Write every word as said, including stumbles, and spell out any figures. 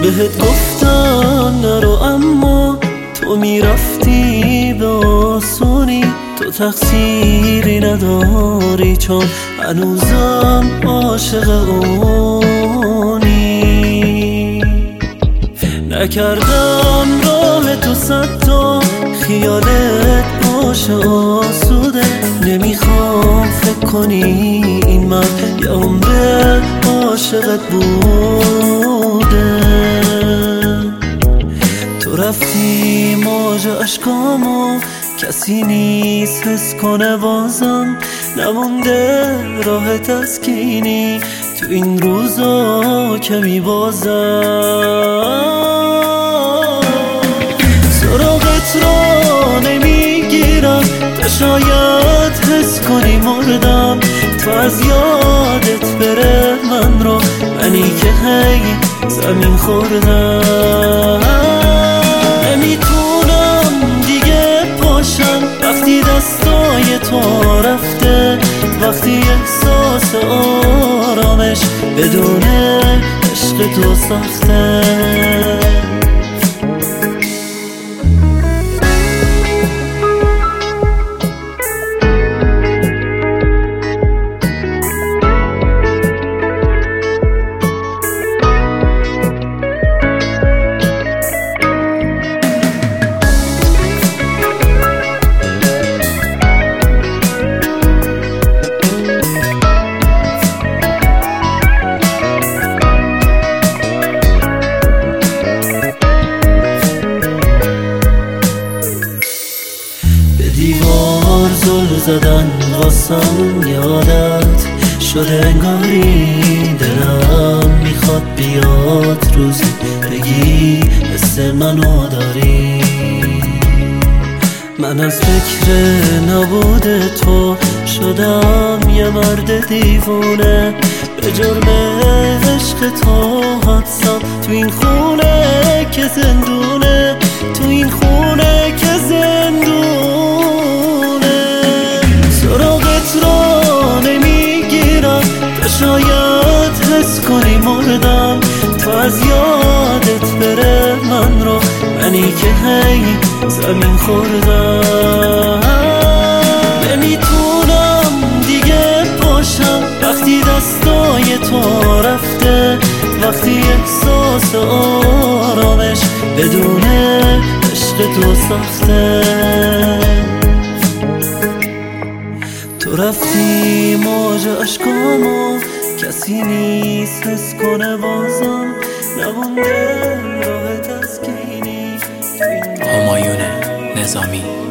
بهت گفتم نرو اما تو میرفتی به آسونی. تو تقصیری نداری چون هنوزم عاشق اونی. نکردم راه تو صد تا خیالت باشه آسوده. نمیخوام فکر کنی این مرد یه عمر عاشقت بوده. تو رفتی موج اشکامو کسی نیست حس کنه بازم. نمونده راه تسکینی تو این روزا که میبازم. سراغت را نمیگیرم تا شاید حس کنی مردم. تو از یادت بره من رو منی که هی زمین خوردم. نمیتونم دیگه پاشم وقتی دستای تو رفته. وقتی احساس آرامش بدون عشق تو سخته. دیوار زل زدن واسم یادت شده انگاری. دلم میخواد بیاد روزی بگی حس منو داری. من از فکر نبود تو شدم یه مرد دیوونه. به جرم عشق تو حدسم تو این خونه که زندونه. تو این خونه که زندونه. شاید حس کنی مردم. تو از یادت بره من رو منی که هی زمین خوردم. نمیتونم دیگه پاشم وقتی دستای تو رفته. وقتی احساس آرامش بدون عشق تو سخته. تو رفتی موج اشکامو کسی نیست حس کنه بازم. نمونده راه تسکینی. همایون نظامی.